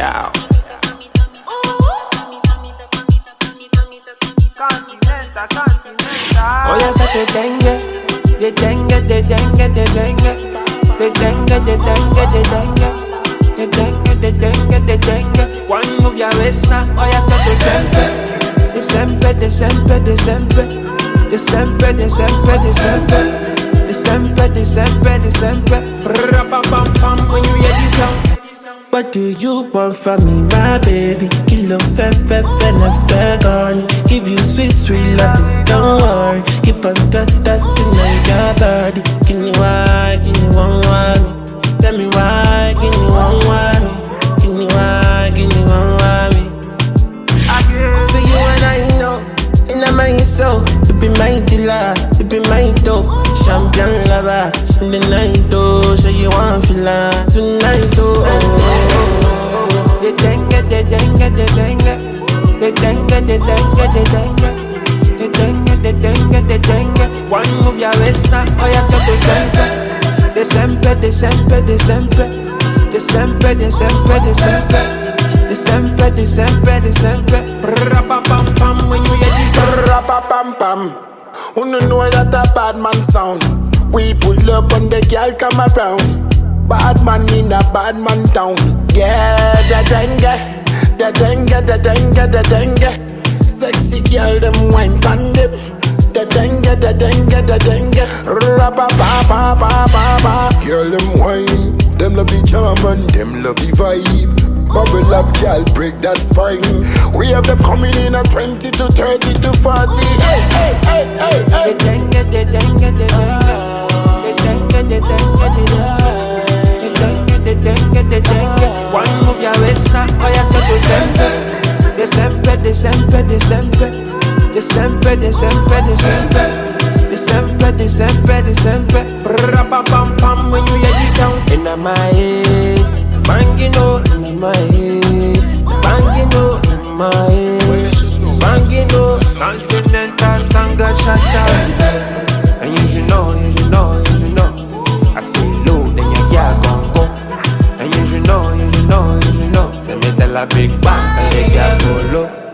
Yeah. Oh yes, I the dengue, the dengue, the dengue, the dengue, the dengue, the dengue, the dengue. The dengue, the dengue, the dengue. One move your waist now. Oh yes, the sempre, the sempre, the sempre, the sempre, the sempre, the sempre, the sempre, the sempre, the sempre. Pam pam when you hear this sound. What do you want from me, my baby? Kilo fe gone. Give you sweet love, don't worry. Keep on touching on your body. Give me why, give me one. Tell me why, give me one. Give me why, give me one. So you and I know, in my soul, you be my dealer, you be my dope, champion lover. In the night, though, so you want feel like tonight, The dengue, the dengue, the dengue, the dengue, the dengue, the dengue, the dengue, the dengue, the dengue. One move your waist now, oh yeah, the sempre, the sempre, the sempre, the sempre, the sempre, the sempre, the sempre, the sempre, the sempre. Pam pam when you hear this. Pam pam. Who no know that a bad man sound? We pull up and the girl come around. Bad man in a bad man town. Yeah, the dengue, the dengue, the dengue, the dengue. Sexy girl them wine pan them. The dengue, the dengue, the dengue. Ba ba ba ba ba ba. Girl them wine, them love the charm and them love the vibe. Bubble up, girl, break that spine. We have them coming in at 20 to 30 to 40. Hey, hey, hey, hey, hey. The dengue, the dengue, the dengue, the dengue, the dengue, the dengue, the dengue, the dengue. One move your waist now, oh yeah, the sempre, the sempre, the sempre, the sempre, the sempre, the sempre, the sempre, the sempre, the sempre. Pam pam when you hear this sound. In my head. Banging out in my head, banging out in my head, banging out. Continental Sanga Shatta. And you should know, you should know, you should know. I say low, then your girl gon' go. And you should know, you should know, you should know. Say me tell a big bang, and your girl go low.